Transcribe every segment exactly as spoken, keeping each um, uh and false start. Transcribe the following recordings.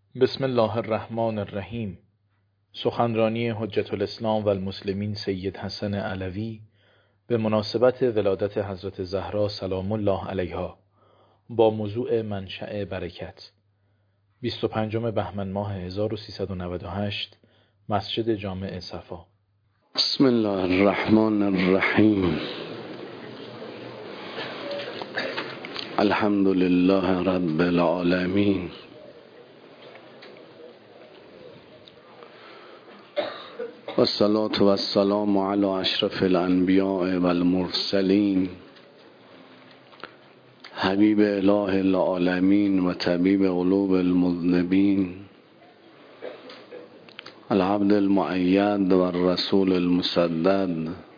بسم الله الرحمن الرحیم. سخنرانی حجت الاسلام و المسلمین سید حسن علوی به مناسبت ولادت حضرت زهرا سلام الله علیها با موضوع منشأ برکت، بیست و پنجم بهمن ماه هزار و سیصد و نود و هشت، مسجد جامع صفا. بسم الله الرحمن الرحیم. الحمد لله رب العالمین، و الصلاة و السلام علی اشرف الانبیاء و المرسلین، حبیب اله العالمین و طبیب قلوب المذنبین، العبد المؤید و الرسول المسدد،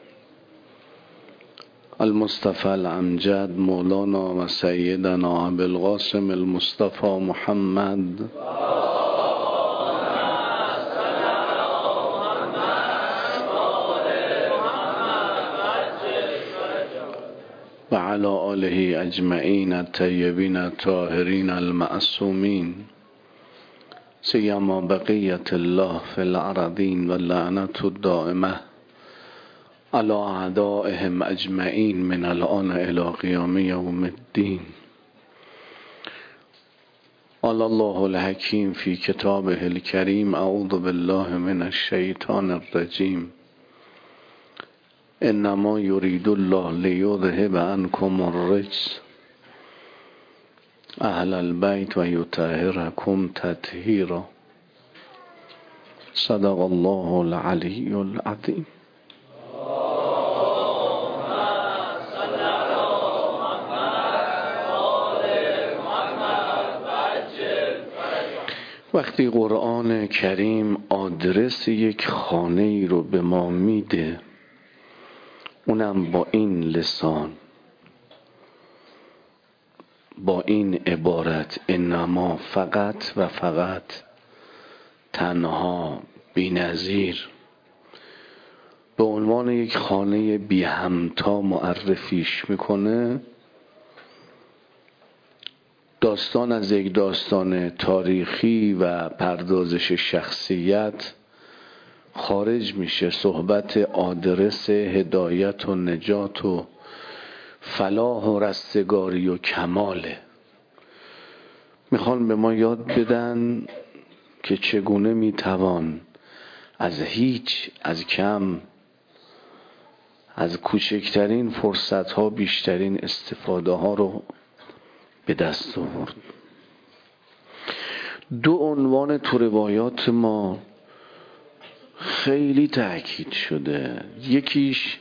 المصطفى الامجد، مولانا و سیدنا ابی القاسم المصطفى محمد و علی آله اجمعین الطیبین الطاهرین المعصومین، سیما بقیت الله فی الارضین و لعنت الدائمه علی اعدائهم اجمعین من الان الی قیام یوم الدین. قال الله الحکیم فی کتابه الکریم: اعوذ بالله من الشیطان الرجیم. انما یرید الله لیذهب عنکم الرجس اهل البیت و یطهرکم تطهیرا. صدق الله العلی العظیم. وقتی قرآن کریم آدرس یک خانه ای رو به ما میده، اونم با این لسان، با این عبارت: انما، فقط و فقط، تنها، بی‌نظیر، به عنوان یک خانه بی همتا معرفیش میکنه، داستان از یک داستان تاریخی و پردازش شخصیت خارج میشه. صحبت آدرس هدایت و نجات و فلاح و رستگاری و کماله. میخوان به ما یاد بدن که چگونه میتوان از هیچ، از کم، از کوچکترین فرصت ها بیشترین استفاده ها رو به دست آورد. دو عنوان تو روایات ما خیلی تأکید شده. یکیش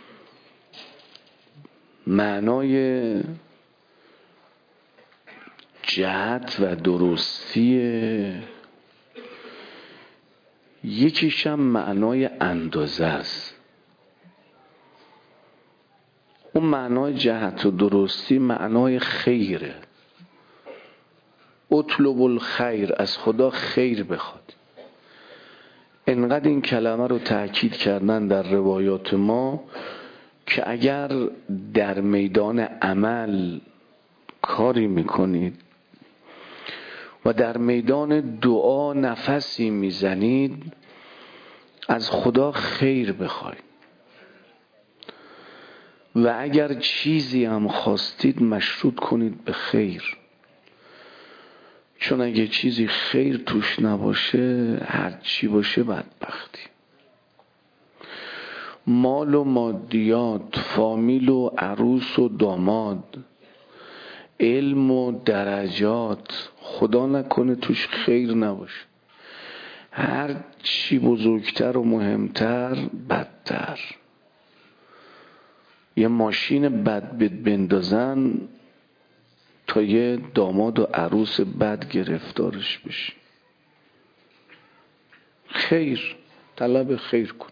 معنای جهت و درستیه، یکیش هم معنای اندازه است. اون معنای جهت و درستی معنای خیره. اطلب الخیر، از خدا خیر بخواد. انقدر این کلمه رو تأکید کردن در روایات ما که اگر در میدان عمل کاری میکنید و در میدان دعا نفسی میزنید، از خدا خیر بخواید و اگر چیزی هم خواستید مشروط کنید به خیر، چون اگه چیزی خیر توش نباشه هر چی باشه بدبختی. مال و مادیات، فامیل و عروس و داماد، علم و درجات، خدا نکنه توش خیر نباشه، هر چی بزرگتر و مهمتر بدتر. یه ماشین بد بندازن تا یه داماد و عروس بد گرفتارش بشه. خیر، طلب خیر کن.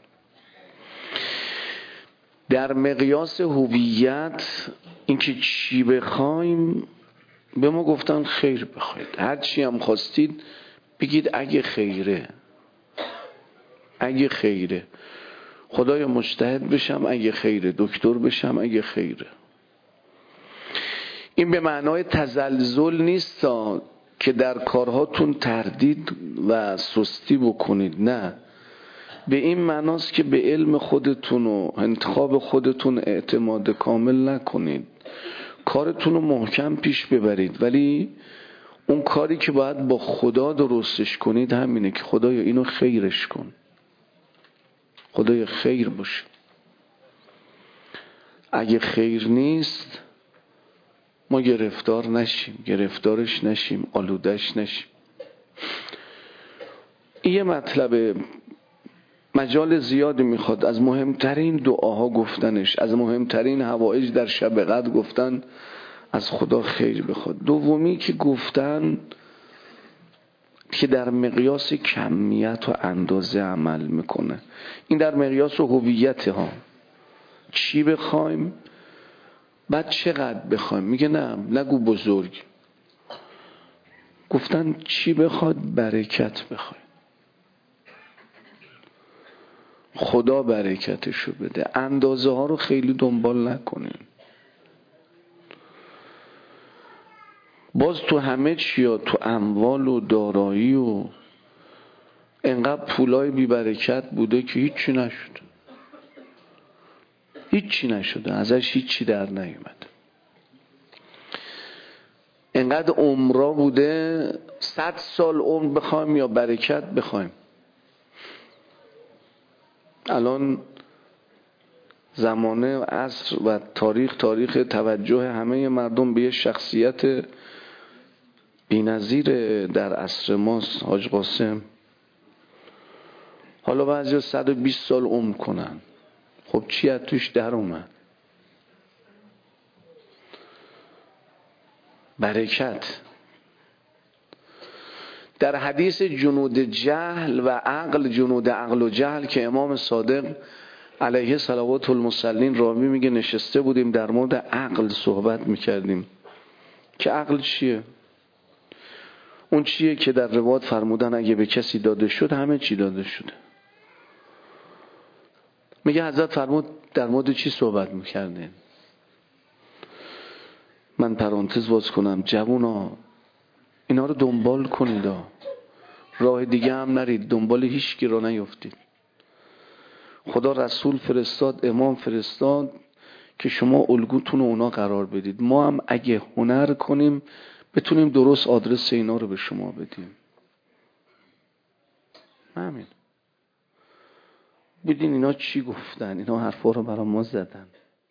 در مقیاس هویت، اینکه چی بخوایم، به ما گفتن خیر بخواید. هر چی هم خواستید بگید اگه خیره، اگه خیره. خدایا مجتهد بشم اگه خیره، دکتر بشم اگه خیره. این به معنای تزلزل نیست که در کارهاتون تردید و سستی بکنید، نه، به این معناست که به علم خودتون و انتخاب خودتون اعتماد کامل نکنید، کارتون رو محکم پیش ببرید، ولی اون کاری که باید با خدا درستش کنید همینه که خدایا اینو خیرش کن، خدایا خیر باشه. اگه خیر نیست ما گرفتار نشیم، گرفتارش نشیم، آلودش نشیم. این یه مطلب مجال زیادی میخواد از مهمترین دعاها گفتنش، از مهمترین حوائج در شب قدر گفتن از خدا خیر بخواد. دومی که گفتن که در مقیاس کمیت و اندازه عمل میکنه، این در مقیاس هویت ها، چی بخوایم بعد چقدر بخوایم. میگه نه نگو بزرگ، گفتن چی بخواد؟ برکت بخوایم، خدا برکتشو بده. اندازه ها رو خیلی دنبال نکنین. باز تو همه چیا، تو اموال و دارایی و انقدر پولای بی برکت بوده که هیچی نشد، هیچی نشده، ازش هیچی در نیومد. انقدر عمرا بوده، صد سال عمر بخوایم یا برکت بخوایم. الان زمانه عصر و تاریخ تاریخ توجه همه مردم به یه شخصیت بی‌نظیر در عصر ماست، حاج قاسم. حالا بعضی صد و بیست سال عمر کنن، خب چی از توش در اومد؟ برکت. در حدیث جنود جهل و عقل، جنود عقل و جهل که امام صادق علیه صلوات المرسلین راوی میگه نشسته بودیم در مورد عقل صحبت میکردیم که عقل چیه؟ اون چیه که در روایت فرمودن اگه به کسی داده شد همه چی داده شده. میگه حضرت فرمود در مورد چی صحبت میکردین؟ من پرانتز باز کنم، جوونا اینا رو دنبال کنید، راه دیگه هم نرید، دنبال هیچ کی را نیفتید. خدا رسول فرستاد، امام فرستاد که شما الگوتون رو اونا قرار بدید. ما هم اگه هنر کنیم بتونیم درست آدرس اینا رو به شما بدیم. همین. بدین اینا چی گفتن، اینا حرفا رو برای ما زدن.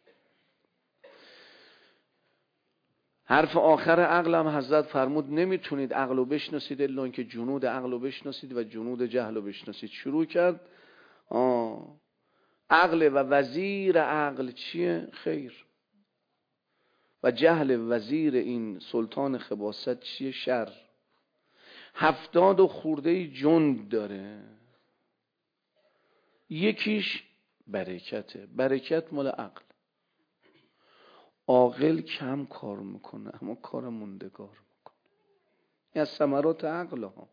حرف آخر عقل هم حضرت فرمود نمیتونید عقل رو بشناسید الا اینکه جنود عقل رو بشناسید و جنود جهل رو بشناسید. شروع کرد آه. عقل و وزیر عقل چیه؟ خیر. و جهل وزیر این سلطان خباثت چیه؟ شر. هفتاد و خورده جند داره، یکیش برکته. برکت مال عقل. عاقل کم کار میکنه اما کار موندگار میکنه. این از ثمرات عقل ها.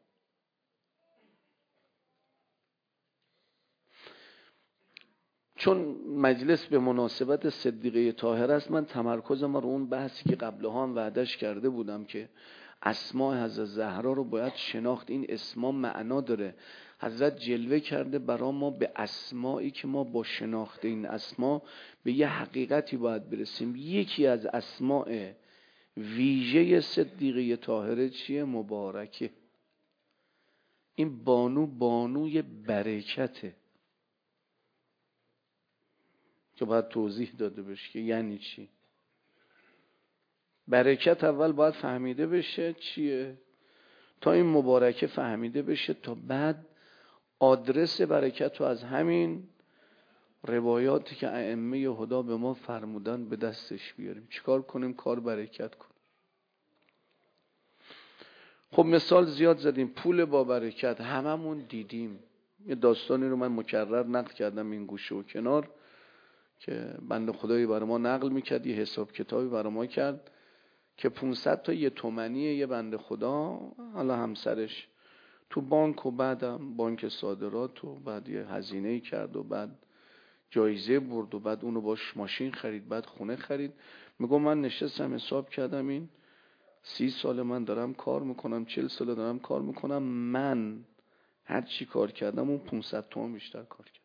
چون مجلس به مناسبت صدیقه طاهره است، من تمرکزم رو اون بحثی که قبلها هم وعدش کرده بودم که اسماء حضرت زهرا رو باید شناخت. این اسما معنا داره. حضرت جلوه کرده برای ما به اسمایی که ما با شناخت این اسما به یه حقیقتی باید برسیم. یکی از اسماء ویژه صدیقه طاهره چیه؟ مبارکه. این بانو بانوی برکته که باید توضیح داده بشه که یعنی چی. برکت اول باید فهمیده بشه چیه، تا این مبارکه فهمیده بشه، تا بعد آدرس برکت رو از همین روایاتی که ائمه هدا به ما فرمودن به دستش بیاریم. چیکار کنیم؟ کار برکت کنیم. خب مثال زیاد زدیم. پول با برکت هممون دیدیم. یه داستانی رو من مکرر نقل کردم این گوشه و کنار که بنده خدایی برای ما نقل میکرد، یه حساب کتابی برای ما کرد که پانصد تا یه تومنی یه بنده خدا، حالا همسرش تو بانک و بعدم بانک صادرات و بعد یه هزینه‌ای کرد و بعد جایزه برد و بعد اونو باش ماشین خرید، بعد خونه خرید. میگم من نشستم حساب کردم این سی سال من دارم کار میکنم، چل سال دارم کار میکنم، من هر چی کار کردم اون پانصد تومن بیشتر کار کردم.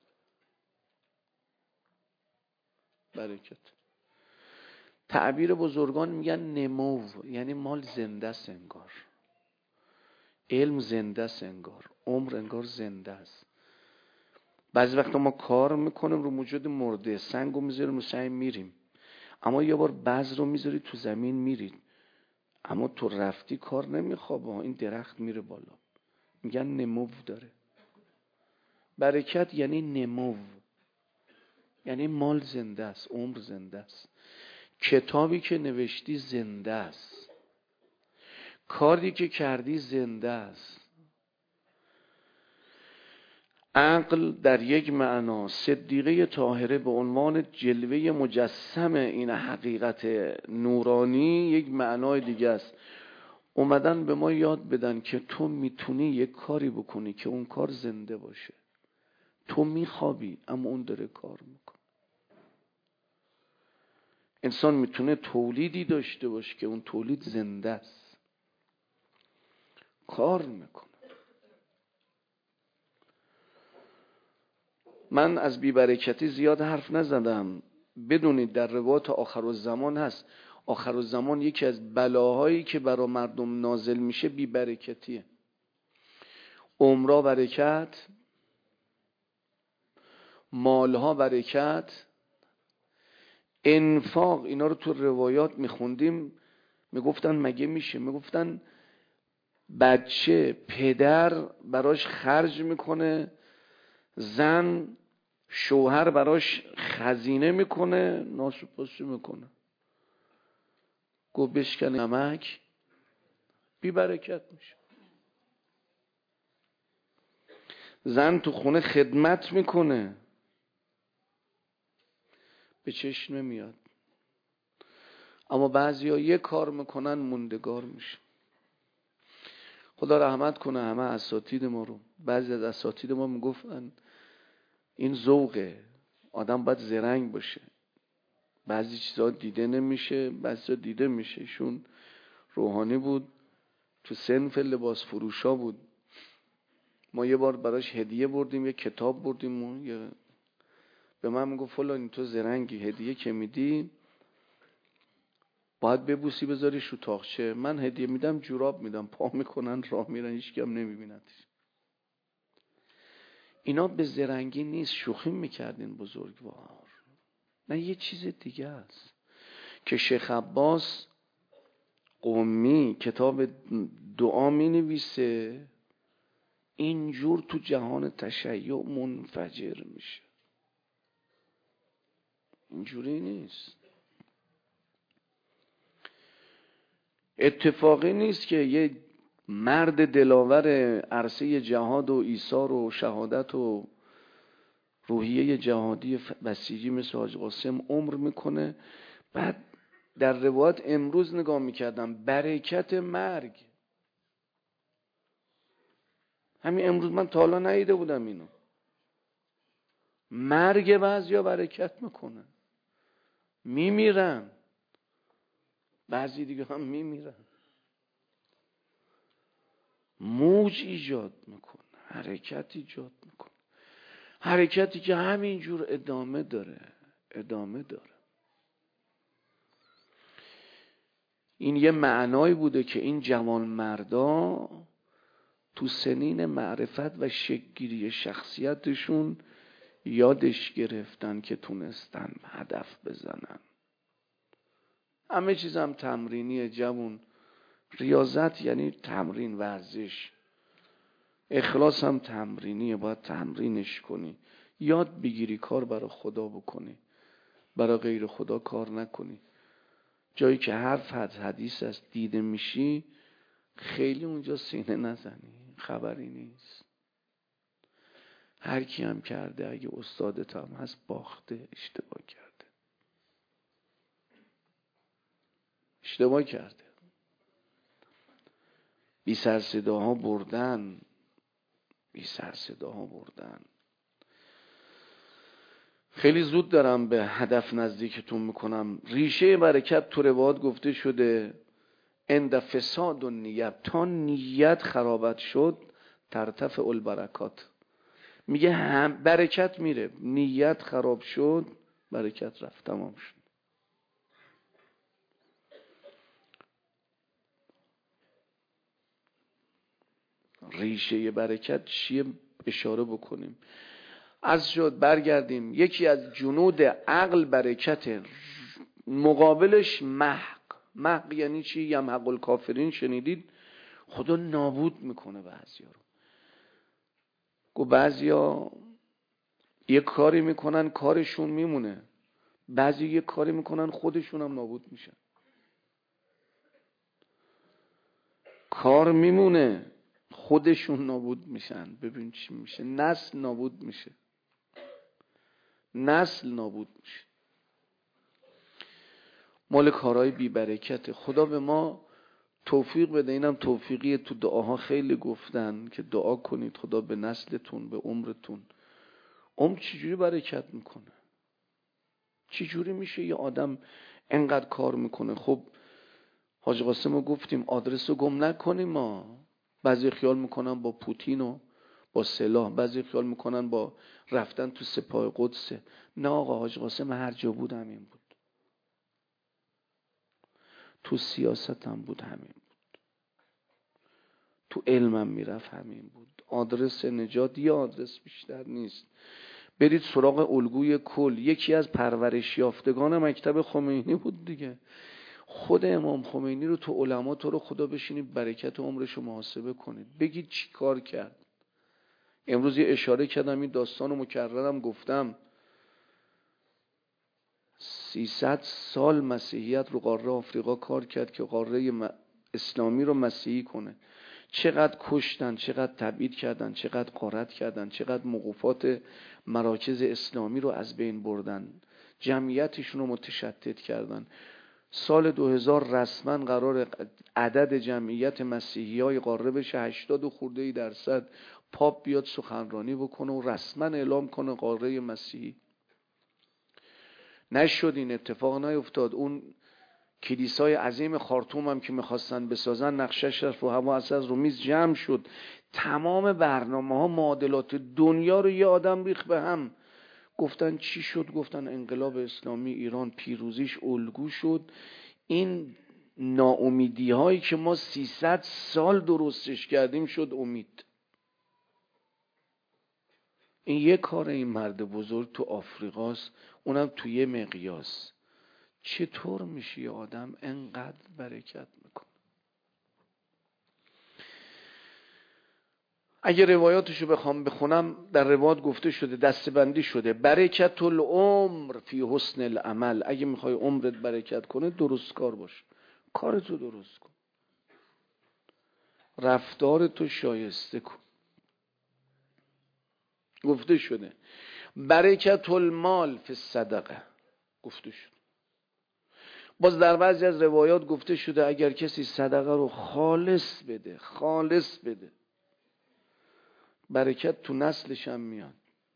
برکت. تعبیر بزرگان میگن نمو، یعنی مال زنده است انگار، علم زنده است انگار، عمر انگار زنده است. بعضی وقتا ما کار میکنیم رو موجود مرده، سنگو میذاریم رو سنگ میریم، اما یه بار بذر رو میذاری تو زمین میرید، اما تو رفتی کار نمیخوابه، این درخت میره بالا. میگن نمو داره. برکت یعنی نمو، یعنی مال زنده است، عمر زنده است، کتابی که نوشتی زنده است، کاری که کردی زنده است. عقل در یک معنا، صدیقه طاهره به عنوان جلوه مجسم این حقیقت نورانی یک معنای دیگه است. اومدن به ما یاد بدن که تو میتونی یک کاری بکنی که اون کار زنده باشه. تو میخوابی اما اون داره کار میکنه. انسان میتونه تولیدی داشته باشه که اون تولید زنده است، کار میکنه. من از بی‌برکتی زیاد حرف نزدم. بدونید در روایات آخرالزمان هست، آخرالزمان یکی از بلاهایی که برای مردم نازل میشه بی‌برکتیه. عمرها برکت، مالها برکت، انفاق. اینا رو تو روایات میخوندیم، میگفتن مگه میشه؟ میگفتن بچه پدر براش خرج میکنه، زن شوهر براش خزینه میکنه، ناسپاسی میکنه. گو بشکن نمک بی برکت میشه. زن تو خونه خدمت میکنه، به چشم نمیاد، اما بعضیا یه کار میکنن موندگار میشه. خدا رحمت کنه همه اساتید ما رو. بعضی از اساتید ما میگفتن این ذوقه، آدم باید زرنگ باشه، بعضی چیزا دیده نمیشه، بعضی دیده میشه. ایشون روحانی بود، تو صنف لباس فروشا بود. ما یه بار براش هدیه بردیم، یه کتاب بردیم و یه... به من میگفت فلان تو زرنگی، هدیه که میدی باید ببوسی بذاری شو تاقچه. من هدیه میدم جوراب میدم، پا میکنن راه میرن، هیچ کی هم نمیبیندش. اینا به زرنگی نیست، شوخی میکردین بزرگوار. نه، یه چیز دیگه است که شیخ عباس قمی کتاب دعا می نویسه، اینجور تو جهان تشیع منفجر میشه. اینجوری نیست. اتفاقی نیست که یه مرد دلاور عرصه جهاد و ایثار و شهادت و روحیه جهادی بسیجی مثل حاج قاسم عمر میکنه، بعد در روایت امروز نگاه میکردم برکت مرگ. همین امروز من تا حالا ندیده بودم اینو. مرگ بعضیا برکت میکنه، میمیرن، بعضی دیگه هم میمیرن. موج ایجاد میکنه، حرکت ایجاد میکنه، حرکتی که همینجور ادامه داره ادامه داره. این یه معنایی بوده که این جوان مردا تو سنین معرفت و شکل‌گیری شخصیتشون یادش گرفتن که تونستن هدف بزنن. همه چیز هم تمرینیه جوون. ریاضت یعنی تمرین، ورزش. اخلاص هم تمرینیه، باید تمرینش کنی، یاد بگیری کار برای خدا بکنی، برای غیر خدا کار نکنی. جایی که حرف حدیث است دیده میشی خیلی اونجا سینه نزنی، خبری نیست. هر کی هم کرده، اگه استادت هم هست باخته، اشتباه کرده اشتباه کرده بی سر صداها بردن بی سر صداها بردن. خیلی زود دارم به هدف نزدیکتون میکنم. ریشه برکت تو روایات گفته شده عند فساد النیت، تا نیت خرابت شد ترتفع البرکات. میگه هم برکت میره، نیت خراب شد برکت رفت، تمام شد. ریشه برکت چیه اشاره بکنیم. از شد برگردیم، یکی از جنود عقل برکت، مقابلش محق. محق یعنی چی؟ یمحق الکافرین شنیدید؟ خدا نابود میکنه بعضیا رو. گو بعضیا یه کاری میکنن کارشون میمونه، بعضی یه کاری میکنن خودشون هم نابود میشن. کار میمونه خودشون نابود میشن. ببین چی میشه، نسل نابود میشه، نسل نابود میشه. مال کارهای بی برکته. خدا به ما توفیق بده. اینم توفیقیه، تو دعاها خیلی گفتن که دعا کنید خدا به نسلتون، به عمرتون. عمر چجوری برکت میکنه؟ چجوری میشه یه آدم انقدر کار میکنه؟ خب حاج قاسم رو گفتیم آدرس رو گم نکنیم. ما بعضی خیال میکنن با پوتین و با سلاح، بعضی خیال میکنن با رفتن تو سپاه قدسه. نه آقا، حاج قاسم هر جا بود همین بود، تو سیاست هم بود همین بود، تو علمم میرفت همین بود. آدرس نجات یه آدرس بیشتر نیست. برید سراغ الگوی کل. یکی از پرورش یافتگان مکتب خمینی بود دیگه. خود امام خمینی رو تو علما تو رو خدا بشینید برکت عمرش رو محاسبه کنید، بگید چی کار کرد. امروز یه اشاره کردم، این داستان رو مکررم گفتم. سیصد سال مسیحیت رو قاره آفریقا کار کرد که قاره اسلامی رو مسیحی کنه. چقدر کشتن، چقدر تبعید کردن، چقدر غارت کردن، چقدر موقوفات مراکز اسلامی رو از بین بردن، جمعیتشون رو متشتت کردن. سال دو هزار رسما قرار عدد جمعیت مسیحی های قاره بشه هشتاد و خورده ای درصد. پاپ بیاد سخنرانی بکنه و رسما اعلام کنه قاره مسیحی. نشد، این اتفاق نیفتاد. اون کلیسای عظیم خارتوم هم که میخواستن بسازن نقشش رفت و هوا اصلا رو میز جمع شد. تمام برنامه ها، معادلات دنیا رو یه آدم ریخت به هم. گفتن چی شد؟ گفتن انقلاب اسلامی ایران پیروزیش الگو شد. این ناامیدی هایی که ما سیصد سال درستش کردیم شد امید. این یه کار این مرد بزرگ تو آفریقاست، اونم تو یه مقیاس. چطور میشه یه آدم انقدر برکت میکنه؟ اگه روایاتشو بخوام بخونم، در روایات گفته شده، دستبندی شده، برکت العمر فی حسن العمل. اگه میخوای عمرت برکت کنه درست کار باش، کارتو درست کن، رفتارتو شایسته کن. گفته شده برکت المال فی الصدقه، گفته شده. باز در بعضی از روایات گفته شده اگر کسی صدقه رو خالص بده، خالص بده، برکت تو نسلش هم میاد،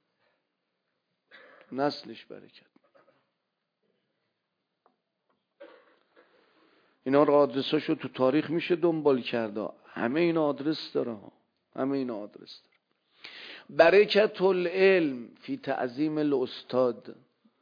تو نسلش برکت. اینا رو آدرساشو تو تاریخ میشه دنبال کرده. همه اینا آدرس داره، همه اینا آدرس داره. برکت العلم فی تعظیم الاستاد.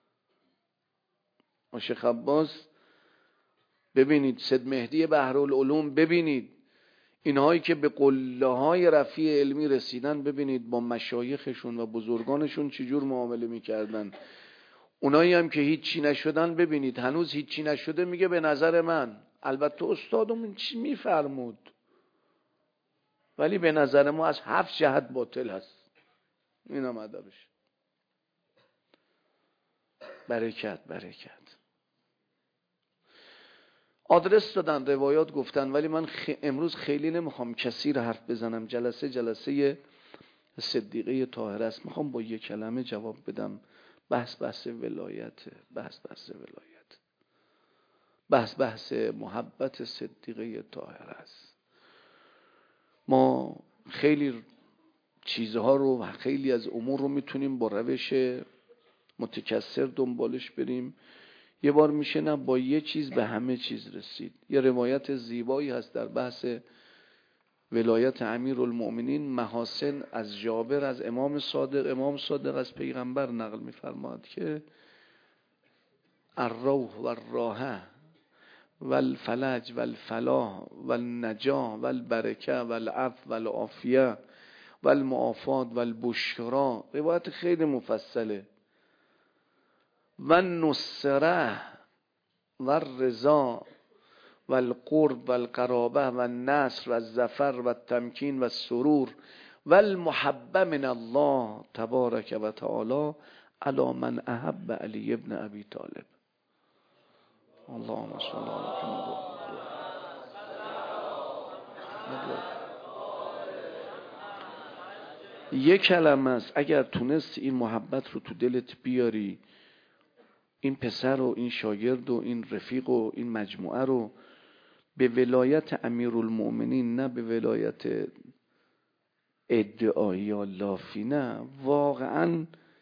شیخ عباس ببینید، سید مهدی بحرالعلوم ببینید، اینهایی که به قله های رفیع علمی رسیدن ببینید با مشایخشون و بزرگانشون چجور معامله میکردن. اونایی هم که هیچی نشدن ببینید هنوز هیچی نشده میگه به نظر من، البته استادمون چی میفرمود ولی به نظر ما از هفت جهت باطل هست. این هم ادبش. برکت برکت. آدرس دادن، روایات گفتن، ولی من خ... امروز خیلی نمیخوام کسی رو حرف بزنم. جلسه جلسه صدیقه طاهره است، میخوام با یک کلمه جواب بدم. بحث بحث ولایت، بحث بحث ولایت، بحث بحث محبت صدیقه طاهره است. ما خیلی چیزها رو و خیلی از امور رو میتونیم با روش متکثر دنبالش بریم. یه بار میشه نه با یه چیز به همه چیز رسید. یه روایت زیبایی هست در بحث ولایت امیرالمؤمنین، محاسن از جابر از امام صادق، امام صادق از پیغمبر نقل میفرماد که الروح و الراحه و الفلج و الفلاح و النجاح و البرکه و العفو و العافیه و المعافات و البشرا، روایت خیلی مفصله، و النصره و الرضا و القرب و القرابه و النصر و الظفر و التمکین و السرور و المحبه من الله تبارک و تعالی علی من احب علی ابن ابی طالب. اللهم صل علی محمد. یک کلمه است اگر تونستی این محبت رو تو دلت بیاری، این پسر و این شاگرد و این رفیق و این مجموعه رو به ولایت امیرالمؤمنین، نه به ولایت ادعایی یا لافی، نه واقعا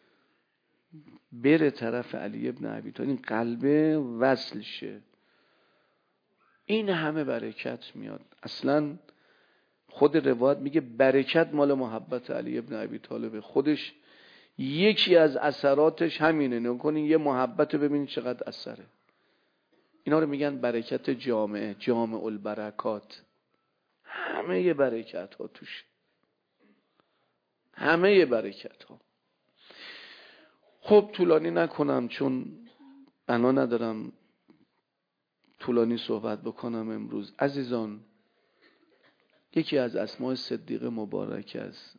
بره طرف علی ابن ابی طالب، این قلبه وصل شه، این همه برکت میاد. اصلا خود روایت میگه برکت مال محبت علی ابن ابی طالب. خودش یکی از اثراتش همینه. نکنین یه محبت رو ببینید چقدر اثره. اینا رو میگن برکت جامعه، جامع البرکات. همه ی برکت ها توش، همه ی برکت ها. خب طولانی نکنم چون بنا ندارم طولانی صحبت بکنم امروز. عزیزان، یکی از اسماء صدیق مبارک است.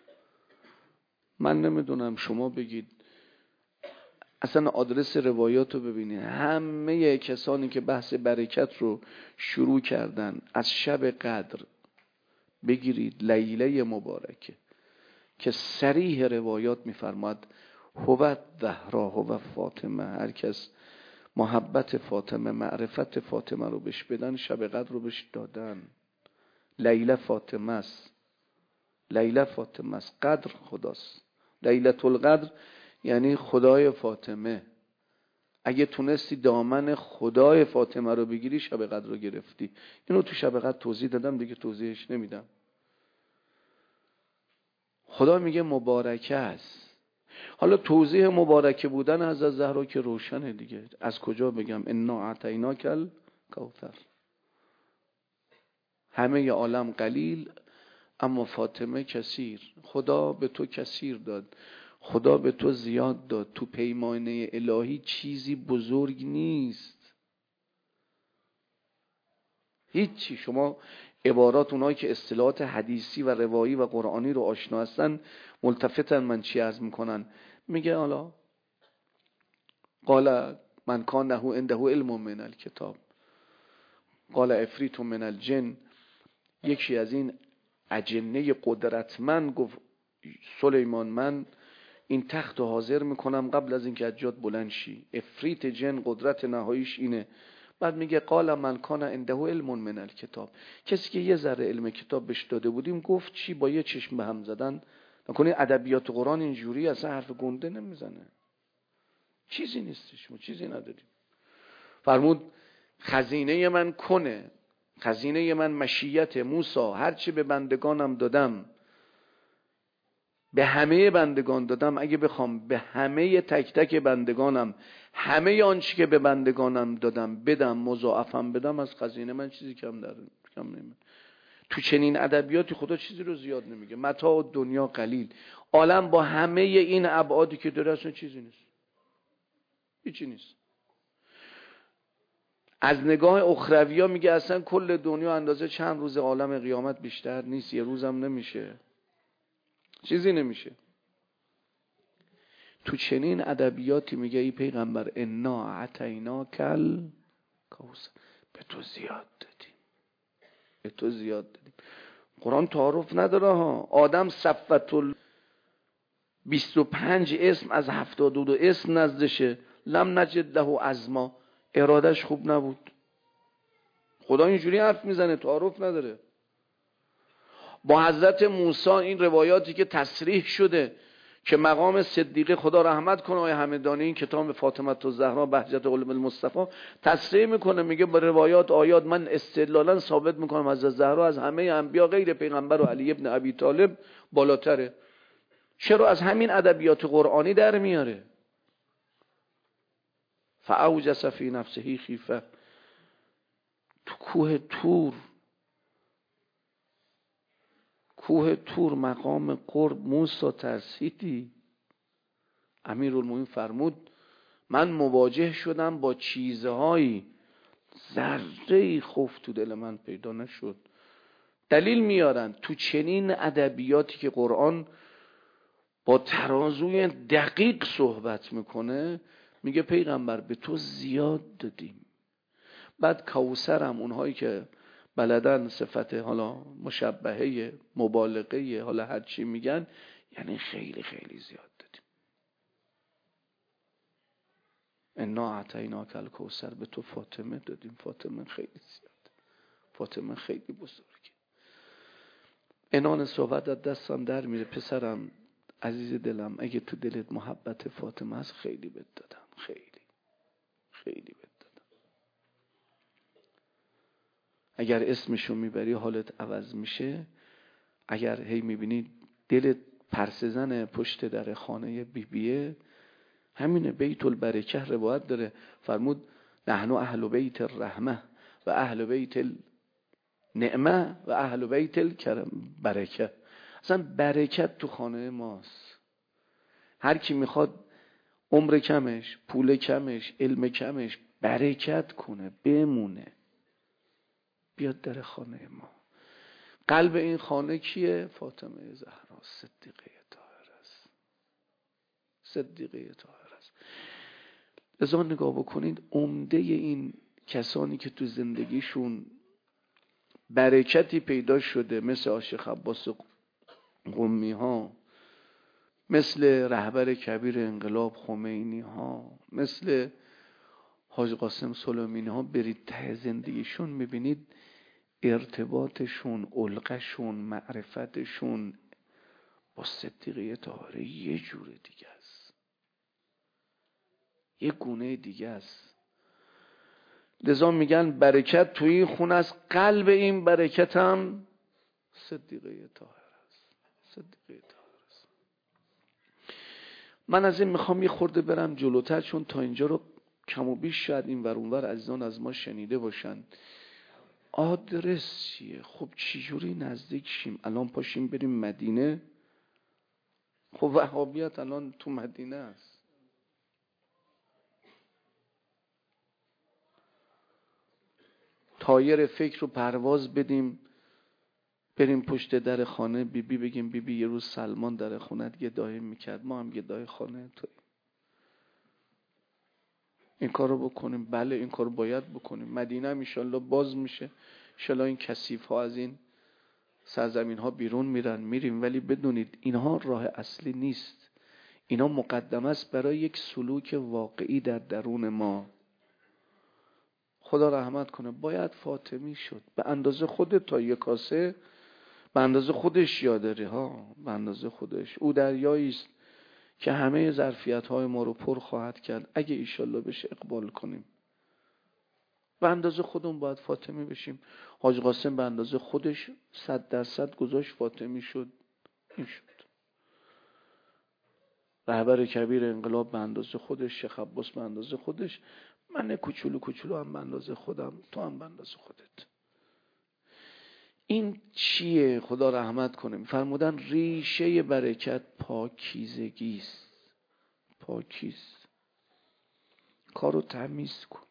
من نمیدونم شما بگید، اصلا آدرس روایات رو ببینید. همه کسانی که بحث برکت رو شروع کردن از شب قدر بگیرید لیله مبارکه که صریح روایات میفرماد هو زهرا هو فاطمه، هر کس محبت فاطمه، معرفت فاطمه رو بهش بدن، شب قدر رو بهش دادن. لیله فاطمه است، لیله فاطمه است، قدر خداست. لیلة القدر یعنی خدای فاطمه. اگه تونستی دامن خدای فاطمه رو بگیری، شب قدر رو گرفتی. اینو تو شب قدر توضیح دادم دیگه، توضیحش نمیدم. خدا میگه مبارکه است. حالا توضیح مبارکه بودن از زهرا که روشنه دیگه. از کجا بگم؟ انا اعطیناک الکوثر. همه ی عالم قلیل اما فاطمه کثیر. خدا به تو کثیر داد، خدا به تو زیاد داد. تو پیمانه الهی چیزی بزرگ نیست، هیچی. شما عبارات اونایی که اصطلاحات حدیثی و روایی و قرآنی رو آشنا هستن ملتفتن من چی عرض میکنن. میگه حالا قال من کان له عنده علم من الکتاب قال عفریت من الجن. یکی از این اجنه قدرتمند گفت سلیمان من این تخت رو حاضر میکنم قبل از اینکه از جات بلند شی. عفریت جن قدرت نهاییش اینه. بعد میگه قال من کان عنده علم من الکتاب. کسی که یه ذره علم کتاب بهش داده بودیم گفت چی؟ با یه چشم به هم زدن. نکنه ادبیات قرآن اینجوری اصلا حرف گنده نمیزنه، چیزی نیستش، ما چیزی نداریم. فرمود خزینه من کنه، خزینه من مشیت موسی، هرچی به بندگانم دادم به همه بندگان دادم. اگه بخوام به همه تک تک بندگانم همه آنچه که به بندگانم دادم بدم، مضاعفم بدم، از خزینه من چیزی کم در کم نمیاد. تو چنین ادبیاتی خدا چیزی رو زیاد نمیگه. متاع دنیا قلیل. عالم با همه این ابعادی که داره اصلا چیزی نیست، هیچی نیست. از نگاه اخرویا میگه اصلا کل دنیا اندازه چند روز عالم قیامت بیشتر نیست، یه روزم نمیشه، چیزی نمیشه. تو چنین ادبیاتی میگه ای پیغمبر انا اعطیناک الکوثر، به تو زیاد دادیم، به تو زیاد دادیم. قرآن تعارف نداره ها. آدم صفوت بیست و پنج اسم از هفتاد و دو اسم نزدشه. لم نجد له عزما، ارادش خوب نبود. خدا اینجوری حرف میزنه، تعارف نداره. با حضرت موسی این روایاتی که تصریح شده که مقام صدیقه خدا رحمت کنه آقای همدانی این کتاب فاطمه الزهرا بهجت علوم المصطفى تصریح میکنه، میگه با روایات آیات من استدلالا ثابت میکنم حضرت زهرا از همه انبیا غیر پیغمبر و علی ابن ابی طالب بالاتره. چرا؟ از همین ادبیات قرآنی در میاره. فاوجس فی نفسه خیفه. تو کوه تور، کوه تور مقام قرب موسی ترسیدی. امیرالمومنین فرمود من مواجه شدم با چیزهایی ذره خوف تو دل من پیدا نشد. دلیل میارن تو چنین ادبیاتی که قرآن با ترازوی دقیق صحبت میکنه، میگه پیغمبر به تو زیاد دادیم. بعد کوثر هم اونهایی که بلدن صفت حالا مشبهه مبالغه حالا هر چی میگن، یعنی خیلی خیلی زیاد دادیم. انا اعطیناک الکوثر، به تو فاطمه دادیم. فاطمه خیلی زیاد، فاطمه خیلی بزرگه. انان صحبت از دستم در میره. پسرم عزیز دلم، اگه تو دلت محبت فاطمه هست خیلی بهت دادم، خیلی خیلی بهت دادم. اگر اسمشو میبری حالت عوض میشه. اگر هی میبینی دلت پرسه زن پشت در خانه بیبیه، همینه. بیت البرکه روایت داره، فرمود نحن اهل بیت الرحمه و اهل بیت النعمه و اهل بیت البرکه. اصلا برکت تو خانه ماست. هر کی میخواد عمر کمش، پول کمش، علم کمش برکت کنه بمونه، بیاد در خانه ما. قلب این خانه کیه؟ فاطمه زهرا صدیقه طاهره است. صدیقه طاهره است. لذا نگاه بکنید عمده این کسانی که تو زندگیشون برکتی پیدا شده، مثل عاشق عباس قمی ها، مثل رهبر کبیر انقلاب خمینی ها، مثل حاج قاسم سلیمانی ها، برید ته زندگیشون میبینید ارتباطشون، علقشون، معرفتشون با صدیقه طاهره یه جور دیگه است، یه گونه دیگه است. لذا میگن برکت توی این خونه است. قلب این برکت هم صدیقه طاهره است. صدیقه طاهره است. من از این میخوام یه خورده برم جلوتر، چون تا اینجا رو کم و بیش شاید این ور اون ور عزیزان از ما شنیده باشن. آدرس چیه؟ خب چجوری نزدیک شیم؟ الان پاشیم بریم مدینه؟ خب وهابیت الان تو مدینه است. تایر فکر رو پرواز بدیم، بریم پشت در خانه بیبی بی بگیم بیبی بی یه روز سلمان در خونت گدایی میکرد، ما هم گدای خانه توی. این کار رو بکنیم. بله این کار رو باید بکنیم. مدینه هم انشالله باز میشه، انشالله این کثیف ها از این سرزمین ها بیرون میرن، میریم. ولی بدونید اینها راه اصلی نیست. اینا مقدمه است برای یک سلوک واقعی در درون ما. خدا رحمت کنه. باید فاطمی شد به اندازه خودت، تا یک کاسه به اندازه خودش یادری ها، به اندازه خودش. او دریایی است که همه ظرفیت های ما رو پر خواهد کرد اگه ایشالله بشه اقبال کنیم. به اندازه خودمون باید فاطمی بشیم. حاج قاسم به اندازه خودش صد درصد گذاشت فاطمی شد، این شد. رهبر کبیر انقلاب به اندازه خودش، شیخ عباس به اندازه خودش، من کوچولو کوچولو هم به اندازه خودم، تو هم به اندازه خودت. این چیه؟ خدا رحمت کنه. فرمودن ریشه برکت پاکیزگی است. پاکیز. کارو تمیز کن.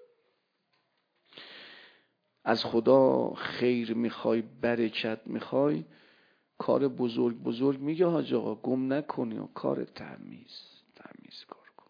از خدا خیر میخوای، برکت میخوای، کار بزرگ بزرگ میگه حاج آقا گم نکنی و کار تمیز تمیز کار کن.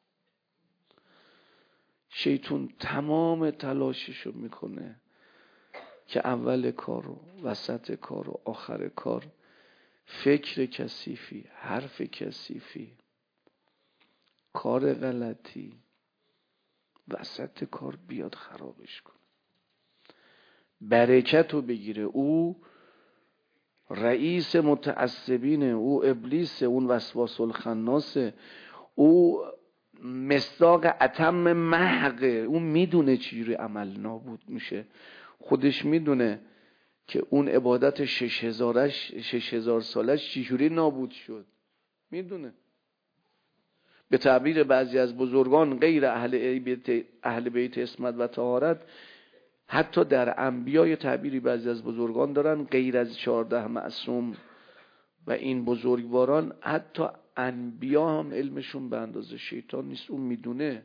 شیطان تمام تلاششو میکنه که اول کار و وسط کار و آخر کار فکر کثیفی، حرف کثیفی، کار غلطی وسط کار بیاد خرابش کن. برکت رو بگیره. او رئیس متعصبینه، او ابلیسه، اون وسواس الخناسه، او مصداق اتم محقه، اون میدونه چجوری عمل نابود میشه، خودش میدونه که اون عبادت شش هزارش شش هزار سالش چجوری نابود شد، میدونه. به تعبیر بعضی از بزرگان غیر اهل بیت اهل بیت عصمت و طهارت، حتی در انبیای تعبیری بعضی از بزرگان دارن غیر از چهارده معصوم و این بزرگواران، حتی انبیا هم علمشون به اندازه شیطان نیست، اون میدونه.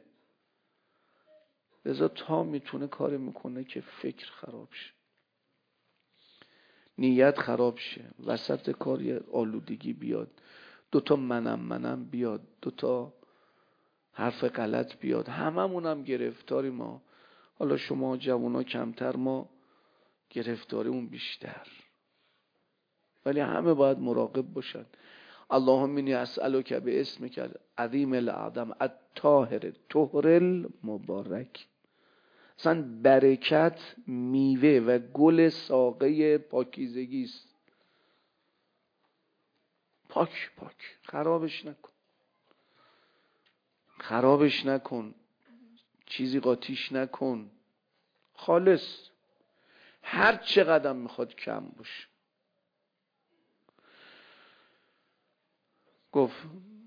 لذا تا میتونه کار میکنه که فکر خراب شه، نیت خراب شه، وسط کار آلودگی بیاد، دوتا منم منم بیاد، دوتا حرف غلط بیاد، هممون هم گرفتاری. ما حالا شما جوانا کمتر، ما گرفتاری اون بیشتر، ولی همه باید مراقب باشن. اللهم انی اسألک باسمک عظیم الاعظم الطاهر طهر المبارک. اصلا برکت میوه و گل ساقه پاکیزگی است. پاک پاک، خرابش نکن، خرابش نکن، چیزی قاطیش نکن، خالص، هر چقدر میخواد کم باشه. گفت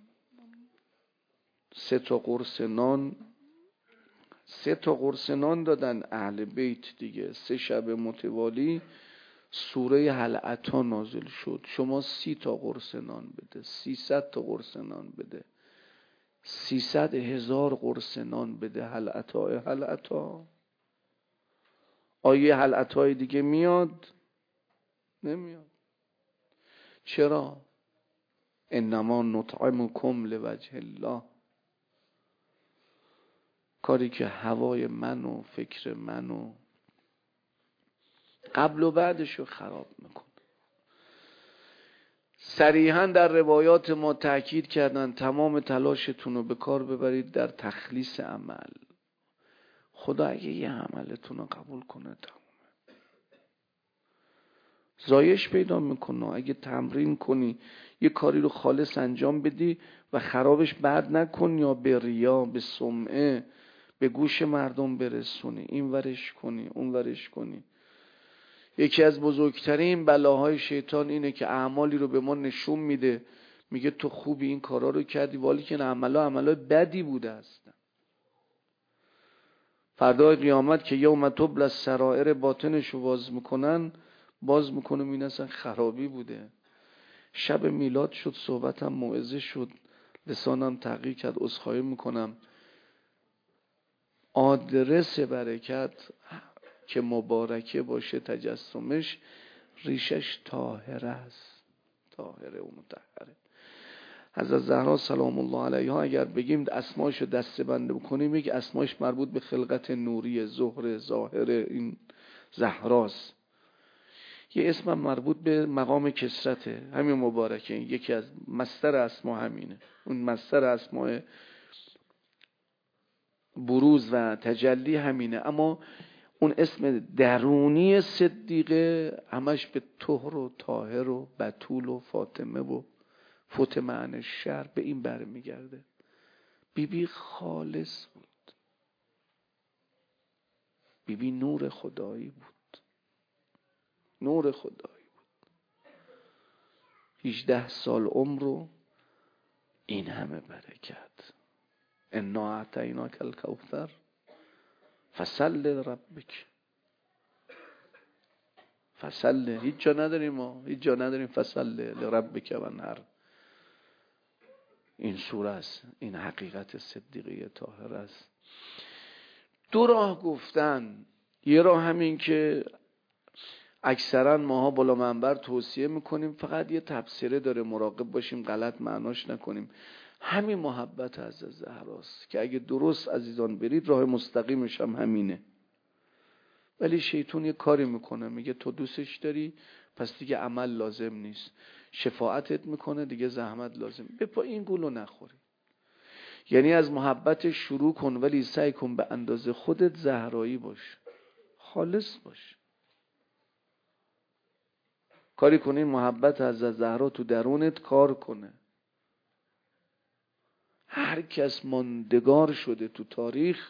سه تا قرص نان، سه تا قرص نان دادن اهل بیت دیگه، سه شب متوالی سوره هل اتی نازل شد. شما سی تا قرص نان بده، سیصد تا قرص نان بده، سیصد هزار قرص نان بده، هل اتی هل اتی. آیه هل اتی دیگه میاد؟ نمیاد. چرا؟ انما نطعمکم لوجه الله. کاری که هوای من و فکر من و قبل و بعدشو خراب میکنه. صریحا در روایات ما تأکید کردن تمام تلاشتون رو به کار ببرید در تخلیص عمل. خدا اگه یه عملتون رو قبول کنه تمومه. زایش پیدا میکنه. اگه تمرین کنی یه کاری رو خالص انجام بدی و خرابش بعد نکن، یا به ریا، به سمعه، به گوش مردم برسونی، این ورش کنی اون ورش کنی. یکی از بزرگترین بلاهای شیطان اینه که اعمالی رو به ما نشون میده، میگه تو خوبی این کارا رو کردی، ولی که عملا عملا بدی بوده هستن. فردای قیامت که یوم تبلی السرائر باطنش رو باز میکنن، باز میکنم این اصلا خرابی بوده. شب میلاد شد، صحبتم موعظه شد، لسانم تغییر کرد، عذرخواهی میکنم. آدرس برکت که مبارکه باشه تجسمش، ریشش طاهره است، طاهره و مطهره. حضرت زهرا سلام الله علیها اگر بگیم اسمایش رو دسته بنده بکنیم، یک اسمایش مربوط به خلقت نوری زهره ظاهر این زهراست. یه اسم مربوط به مقام کسرته، همین مبارکه. یکی از مصدر اسما همینه، اون مصدر اسماء بروز و تجلی همینه. اما اون اسم درونی صدیقه همش به طهر و طاهر و بتول و فاطمه و فاطمه عن الشر به این برمیگرده. بیبی خالص بود، بیبی نور خدایی بود، نور خدایی بود. هجده سال عمر و این همه برکت. انا اعطیناک الکوثر فصل لربک. فصل هیچ جا نداریم، ما هیچ جا نداریم فصل لربک و انحر. این سوره است، این حقیقت صدیقه طاهر است. دو راه گفتن. یه راه همین که اکثرا ماها بالا منبر توصیه میکنیم، فقط یه تفسیره داره، مراقب باشیم غلط معناش نکنیم. همین محبت حضرت زهراست که اگه درست عزیزان برید راه مستقیمش هم همینه. ولی شیطان یه کاری میکنه، میگه تو دوستش داری پس دیگه عمل لازم نیست، شفاعتت میکنه دیگه زحمت لازم. بپا این گولو نخوری. یعنی از محبت شروع کن، ولی سعی کن به اندازه خودت زهرایی باش، خالص باش. کاری کنی محبت حضرت زهرا تو درونت کار کنه. هر کس ماندگار شده تو تاریخ،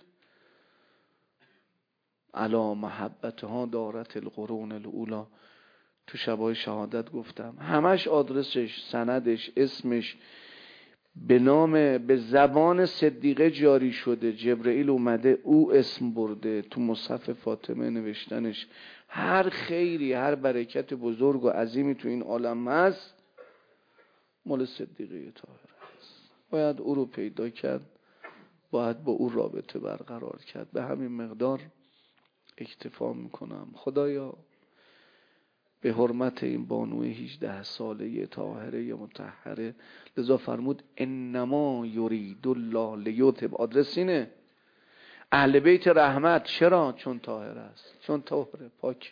علا محبتها دارت القرون الاولا، تو شبای شهادت گفتم، همش آدرسش، سندش، اسمش به نام، به زبان صدیقه جاری شده. جبرئیل اومده او اسم برده، تو مصحف فاطمه نوشتنش. هر خیری، هر برکت بزرگ و عظیمی تو این عالم هست مال صدیقه طاهره هست. باید او رو پیدا کرد، باید با او رابطه برقرار کرد. به همین مقدار اکتفا میکنم. خدایا به حرمت این بانوی هجده ساله طاهره مطهره، لذا فرمود انما یرید الله لیطهب. آدرس اینه. اهل بیت رحمت چرا؟ چون طاهر است، چون طاهره، پاک.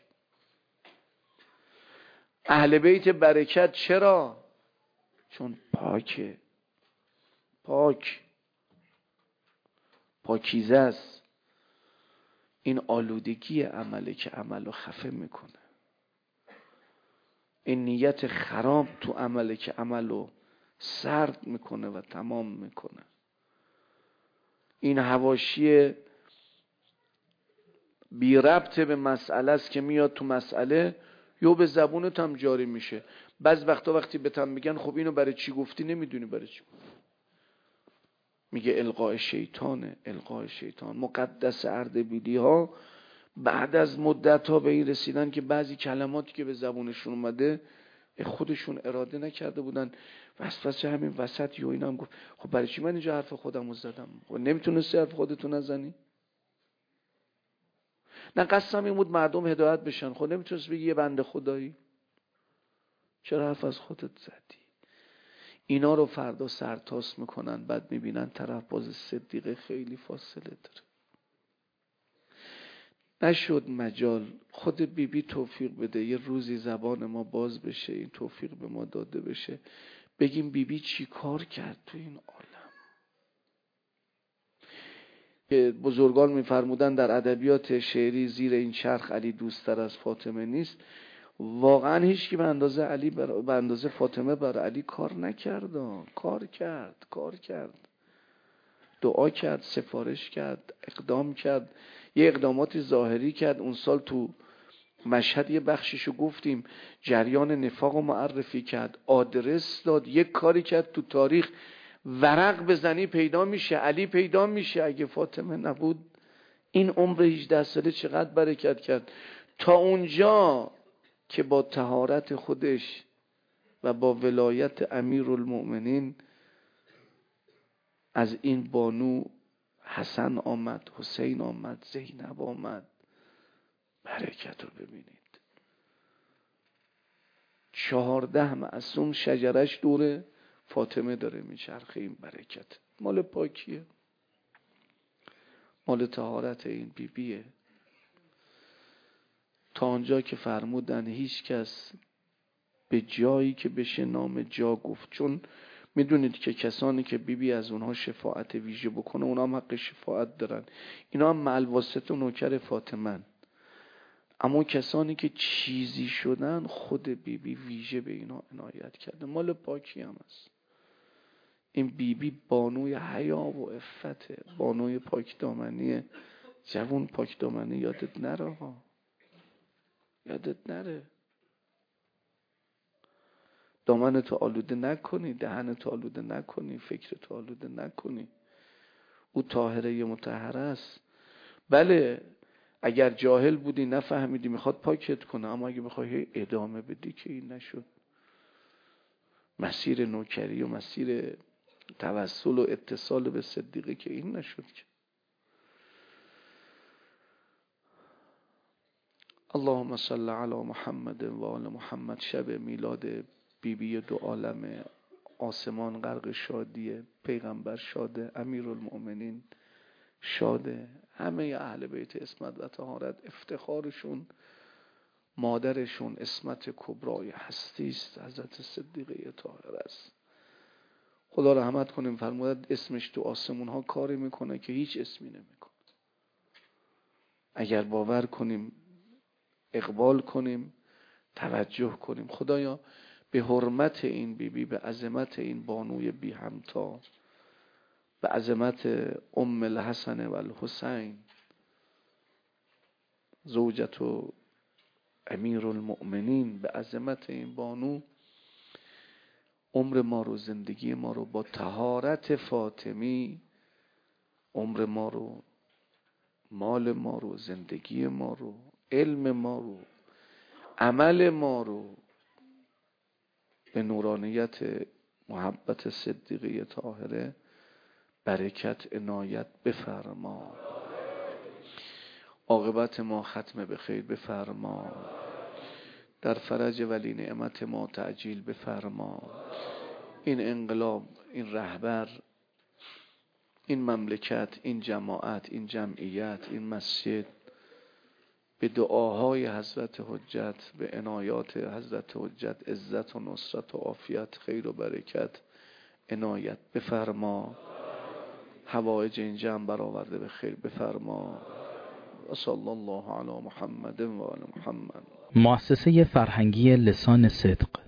اهل بیت برکت چرا؟ چون پاکه، پاک، پاکیزه است. این آلودگی عمله که عملو خفه میکنه. این نیت خراب تو عمله که عملو سرد میکنه و تمام میکنه. این حواشی بی ربط به مسئله است که میاد تو مسئله، یا به زبونت هم جاری میشه. بعض وقتا وقتی بهتم میگن خب اینو برای چی گفتی، نمیدونی برای چی گفتی. میگه القاء شیطانه، القاء شیطان. مقدس اردبیلی ها بعد از مدت ها به این رسیدن که بعضی کلماتی که به زبونشون اومده خودشون اراده نکرده بودن. وسوسه همین وسط یا اینم گفت خب برای چی من اینجا حرف خودم رو زدم؟ خب نمیتونستی حرف خودتو نزنی؟ نه قسم این بود مردم هدایت بشن. خب نمیتونستی بگی یه بنده خدایی؟ چرا حرف از خودت زدی؟ اینا رو فردا سرتاس میکنن، بعد میبینن طرف باز صدیقه خیلی فاصله داره. نشد مجال. خود بی بی توفیق بده یه روزی زبان ما باز بشه، این توفیق به ما داده بشه، بگیم بی بی چی کار کرد تو این عالم. که بزرگان میفرمودن در ادبیات شعری زیر این چرخ علی دوست‌تر از فاطمه نیست. واقعا هیچ کی به اندازه علی بر... به اندازه فاطمه بر علی کار نکرد. کار کرد، کار کرد، دعا کرد، سفارش کرد، اقدام کرد، یه اقدامات ظاهری کرد. اون سال تو مشهد یه بخشیشو گفتیم، جریان نفاق رو معرفی کرد، آدرس داد، یک کاری کرد تو تاریخ. ورق بزنی پیدا میشه، علی پیدا میشه. اگه فاطمه نبود این عمر هجده ساله چقدر برکت کرد. تا اونجا که با طهارت خودش و با ولایت امیرالمؤمنین از این بانو حسن آمد، حسین آمد، زینب آمد. برکت رو ببینید. چهارده معصوم شجرش دور فاطمه داره میچرخه. این برکت مال پاکیه، مال طهارت این بیبیه. تا آنجا که فرمودن هیچ کس به جایی که بشه نام جا گفت، چون میدونید که کسانی که بیبی بی از اونها شفاعت ویژه بکنه اونا هم حق شفاعت دارن. اینا هم معالواسط و نوکر فاطمه. اما کسانی که چیزی شدن خود بیبی بی ویژه به اینا عنایت کرده. مال پاکی هم است. این بیبی بی بانوی حیا و عفته، بانوی پاک دامنیه. جوون پاک دامنی یادت نره ها، یادت نره. دامنتو آلوده نکنی، دهنتو آلوده نکنی، فکرتو آلوده نکنی. او طاهره مطهره است. بله اگر جاهل بودی نفهمیدی میخواد پاکت کنه، اما اگه بخوای ادامه بدی که این نشد. مسیر نوکری و مسیر توسل و اتصال به صدیقه که این نشد که. اللهم صل علی محمد و آل محمد. شب میلاد بیبی دو عالم، آسمان غرق شادیه، پیغمبر شاده، امیرالمؤمنین شاده، همه اهل بیت اسمت و طهارت افتخارشون مادرشون اسمت کبرای هستی است، حضرت صدیقه طاهره است. خدا رحمت کنیم. فرمودند اسمش تو آسمون ها کاری میکنه که هیچ اسمی نمیکنه. اگر باور کنیم، اقبال کنیم، توجه کنیم. خدایا به حرمت این بیبی بی، به عظمت این بانوی بی همتا، به عظمت ام الحسن و الحسین زوجت و امیر المؤمنین، به عظمت این بانو عمر ما رو، زندگی ما رو با طهارت فاطمی، عمر ما رو، مال ما رو، زندگی ما رو، علم ما رو، عمل ما رو به نورانیت محبت صدیقه طاهره برکت عنایت بفرما. عاقبت ما ختم به خیر بفرما. در فرج ولی نعمت ما تعجیل بفرما. این انقلاب، این رهبر، این مملکت، این جماعت، این جمعیت، این مسجد به دعاهای حضرت حجت، به عنایات حضرت حجت عزت و نصرت و عافیت، خیر و برکت عنایت بفرما. حوائج این جمع برآورده به خیر بفرما. و صلی الله علی محمد و آل محمد. مؤسسه فرهنگی لسان صدق